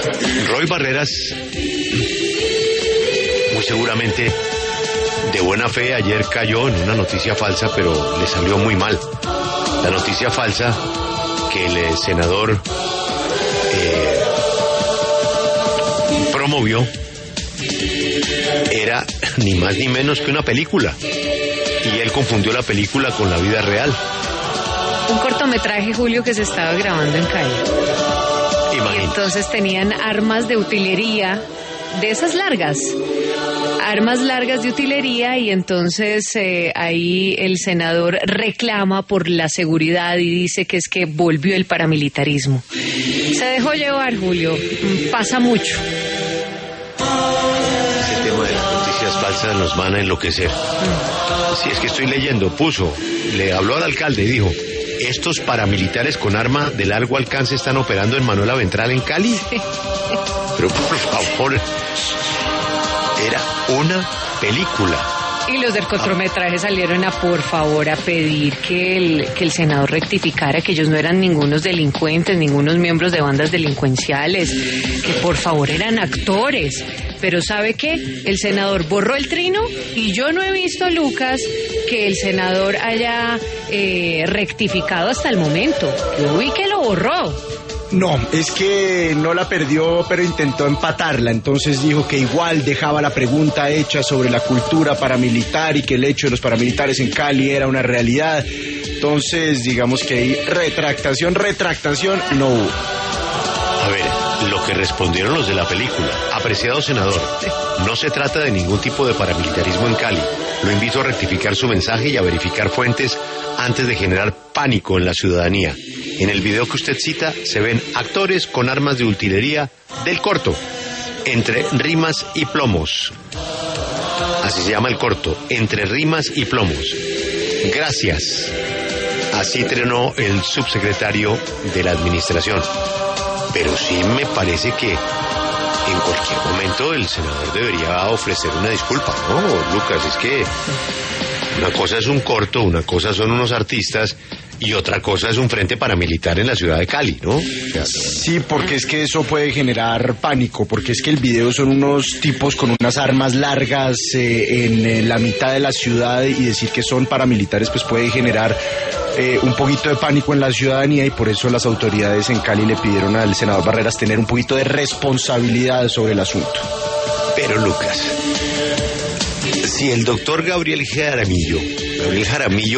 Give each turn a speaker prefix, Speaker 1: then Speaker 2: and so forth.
Speaker 1: Roy Barreras, muy seguramente de buena fe, ayer cayó en una noticia falsa, pero le salió muy mal. La noticia falsa que el senador promovió era ni más ni menos que una película, y él confundió la película con la vida real.
Speaker 2: Un cortometraje, Julio, que se estaba grabando en Cali.
Speaker 1: Imagínate.
Speaker 2: Y entonces tenían armas de utilería, de esas largas, armas largas de utilería, y entonces ahí el senador reclama por la seguridad y dice que es que volvió el paramilitarismo. Se dejó llevar, Julio, pasa mucho.
Speaker 1: Ese tema de las noticias falsas nos van a enloquecer. Si es que estoy leyendo, le habló al alcalde y dijo: ¿estos paramilitares con arma de largo alcance están operando en Manuela Ventral en Cali? Pero por favor, era una película.
Speaker 2: Y los del cortometraje salieron por favor, a pedir que el senador rectificara que ellos no eran ningunos delincuentes, ningunos miembros de bandas delincuenciales, que por favor eran actores. Pero ¿sabe qué? El senador borró el trino, y yo no he visto, Lucas, que el senador haya rectificado hasta el momento. Yo vi que lo borró.
Speaker 3: No, es que no la perdió, pero intentó empatarla. Entonces dijo que igual dejaba la pregunta hecha sobre la cultura paramilitar y que el hecho de los paramilitares en Cali era una realidad. Entonces, digamos que ahí retractación no hubo.
Speaker 1: A ver, lo que respondieron los de la película: apreciado senador, no se trata de ningún tipo de paramilitarismo en Cali. Lo invito a rectificar su mensaje y a verificar fuentes antes de generar pánico en la ciudadanía. En el video que usted cita se ven actores con armas de utilería del corto, Entre Rimas y Plomos. Así se llama el corto, Entre Rimas y Plomos. Gracias. Así trenó el subsecretario de la administración. Pero sí me parece que en cualquier momento el senador debería ofrecer una disculpa, ¿no, Lucas? Es que una cosa es un corto, una cosa son unos artistas, y otra cosa es un frente paramilitar en la ciudad de Cali, ¿no?
Speaker 3: Sí, porque es que eso puede generar pánico, porque es que el video son unos tipos con unas armas largas en la mitad de la ciudad, y decir que son paramilitares pues puede generar un poquito de pánico en la ciudadanía, y por eso las autoridades en Cali le pidieron al senador Barreras tener un poquito de responsabilidad sobre el asunto.
Speaker 1: Pero Lucas, si el doctor Gabriel Jaramillo